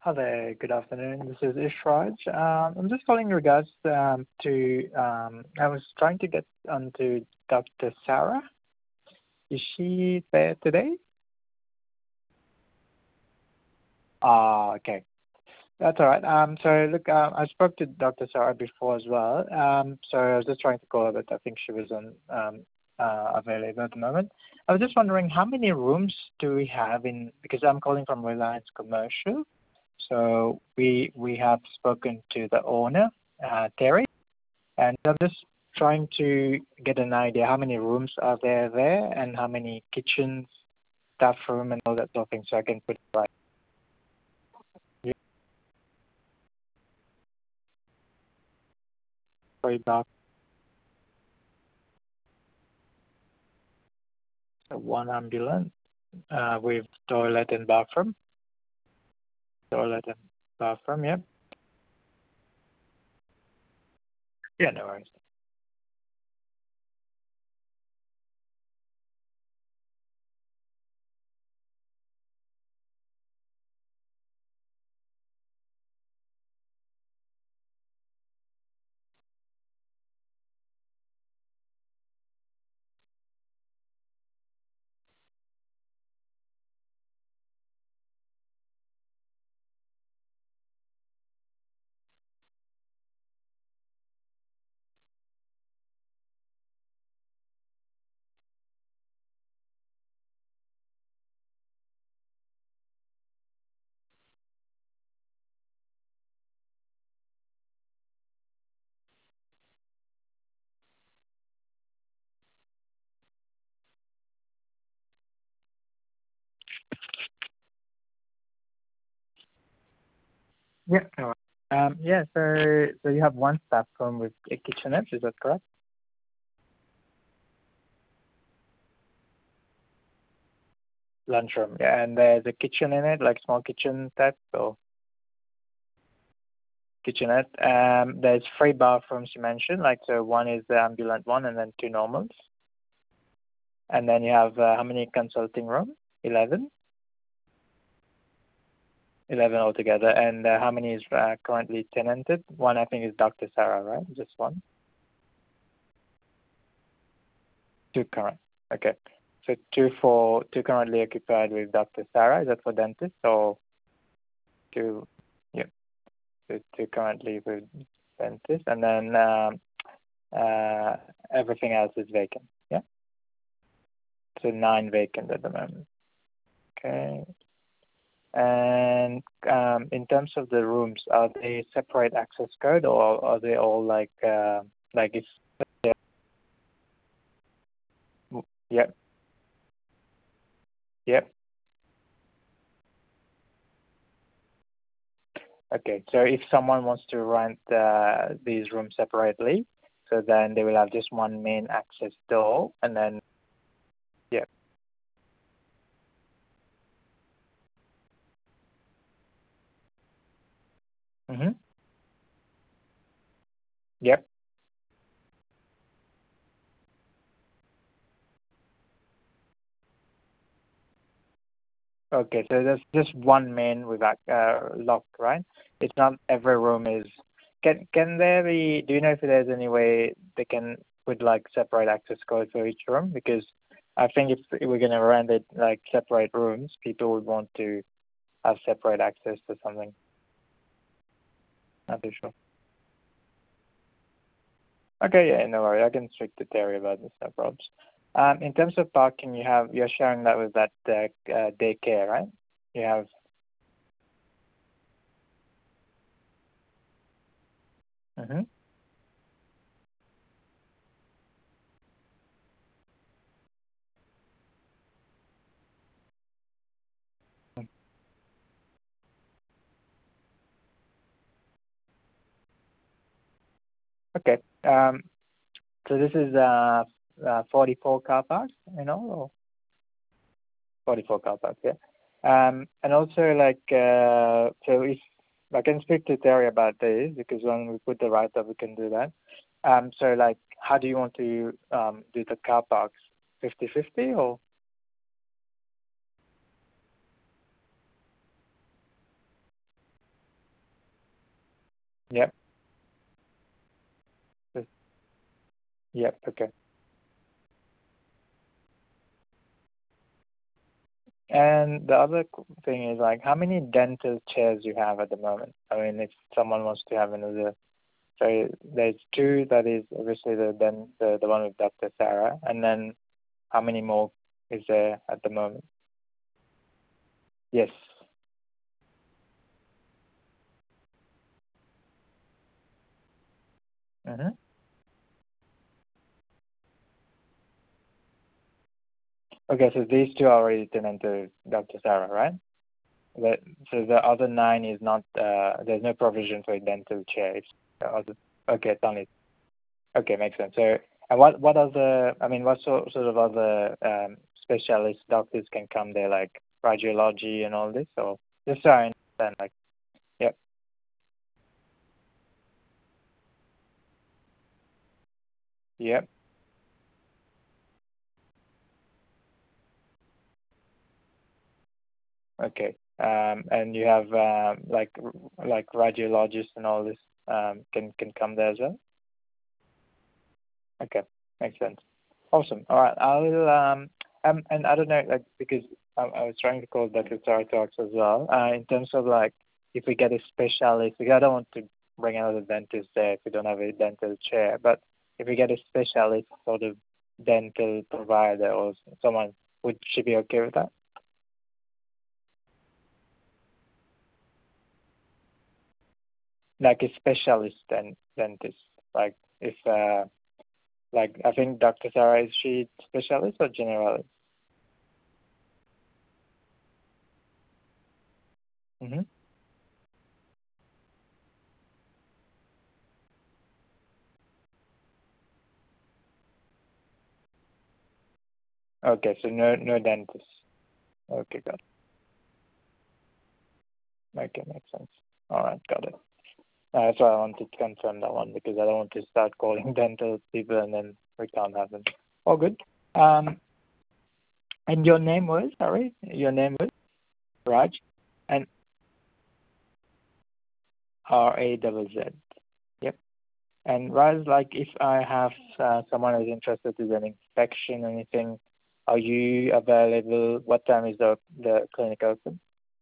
Hi there. Good afternoon. This is Ishraj. I'm just calling in regards I was trying to get onto Dr. Sarah. Is she there today? Okay. That's all right. So look, I spoke to Dr. Sarah before as well. So I was just trying to call her, but I think she wasn't available at the moment. I was just wondering how many rooms do we have because I'm calling from Reliance Commercial. So we have spoken to the owner, Terry, and I'm just trying to get an idea how many rooms are there and how many kitchens, staff room, and all that sort of thing, so I can put it right. Yeah, sorry about one ambulance with toilet and bathroom. Toilet and bathroom, yeah. Yeah, no worries. Yeah, no worries. Yeah, so you have one staff room with a kitchenette, is that correct? Lunchroom, yeah, and there's a kitchen in it, like small kitchen type, or kitchenette. There's three bathrooms you mentioned, like so one is the ambulant one and then two normals. And then you have how many consulting rooms? 11? 11 altogether. And how many is currently tenanted? One I think is Dr. Sarah, right? Just one? Two current. Okay. So two currently occupied with Dr. Sarah. Is that for dentist or two? Yeah. So two currently with dentist, and then everything else is vacant. Yeah. So nine vacant at the moment. Okay. And in terms of the rooms, are they separate access code or are they all like it's yep, yep. Okay, so if someone wants to rent these rooms separately, so then they will have just one main access door, and then yep, mhm, yep. Okay, so there's just one main with that lock, right? It's not every room is. Can there be? Do you know if there's any way they can put like separate access code for each room? Because I think if we're gonna rent it like separate rooms, people would want to have separate access to something. Not too sure. Okay, yeah, no worry. I can speak to Terry about this, no problems. In terms of parking, you're sharing that with that daycare, right? You have. Mhm. Okay. So this is 44 car parks, or 44 car parks, yeah. And also so if I can speak to Terry about this because when we put the write up, we can do that. So like, how do you want to do the car parks? 50-50 or? Yep. Yep. Okay. And the other thing is like, how many dental chairs you have at the moment? I mean, if someone wants to have another, so there's two. That is obviously the one with Dr. Sarah, and then how many more is there at the moment? Yes. Mm-hmm. Okay, so these two are already turned into Dr. Sarah, right? The, so the other nine is not. There's no provision for a dental chair. It's the other. Okay, it's only. Okay, makes sense. So, and what other? I mean, what sort of other specialist doctors can come there, like radiology and all this? Or just so I understand, like, yep, yep. Okay. And you have like radiologists and all this can come there as well. Okay, makes sense. Awesome. All right. I'll and I don't know, like, because I was trying to call Dr. Talks as well. In terms of like, if we get a specialist, because I don't want to bring another dentist there if we don't have a dental chair. But if we get a specialist sort of dental provider or someone, would she be okay with that? Like a specialist dentist, like if like I think Dr. Sarah, is she specialist or generalist? Mm-hmm. Okay, so no dentist. Okay, got it. Okay, makes sense. All right, got it. That's why I wanted to confirm that one because I don't want to start calling dental people and then we can't have them. All good. Um, and your name was, sorry, your name was Raj, and RAZZ. Yep. And Raj, like if I have someone who's interested in an inspection or anything, are you available? What time is the clinic open?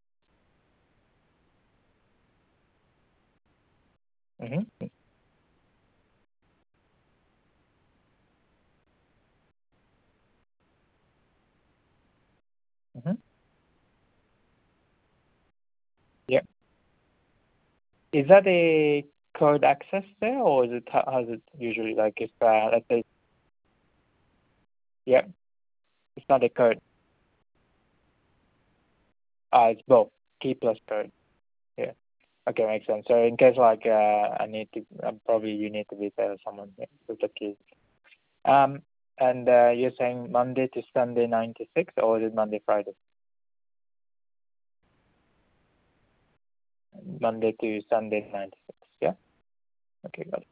Mm-hmm. Mm-hmm. Yep. Is that a code access there, or is it how's it usually like if let's say yeah, it's not a code. It's both key plus code. Yeah. Okay, makes sense. So in case like I need to probably you need to be there with someone with the keys. Um, and you're saying Monday to Sunday 9 to 6, or is it Monday Friday? Monday to Sunday 9 to 6. Yeah. Okay, got it.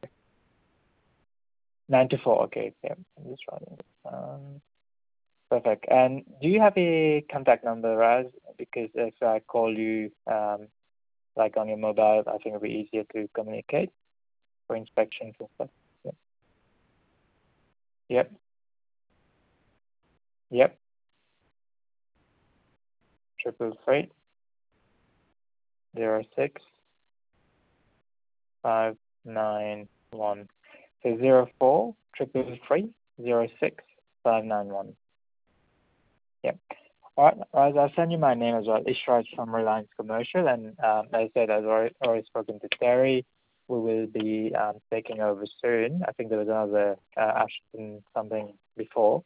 9 to 4. Okay. Yeah. I'm just writing this. Perfect. And do you have a contact number, Raz? Because if I call you, like on your mobile, I think it'll be easier to communicate for inspections and stuff. Yep. Yep. Yep. 333 06 591. So 04 333 06 591. Yep. All right, Raz, I'll send you my name as well. Ishraj from Reliance Commercial, and as I said, I've already spoken to Terry. We will be taking over soon. I think there was another Ashton something before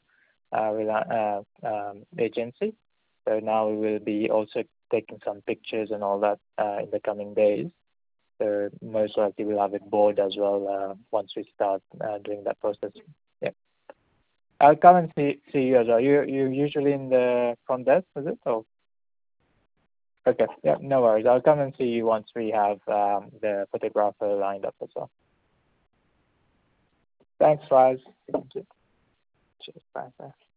agency. So now we will be also taking some pictures and all that in the coming days. So most likely we'll have it board as well once we start doing that process. Yeah. I'll come and see you as well. You usually in the front desk, is it? Or okay, yeah, no worries. I'll come and see you once we have the photographer lined up as well. Thanks, Faz. Cheers. Bye. Bye.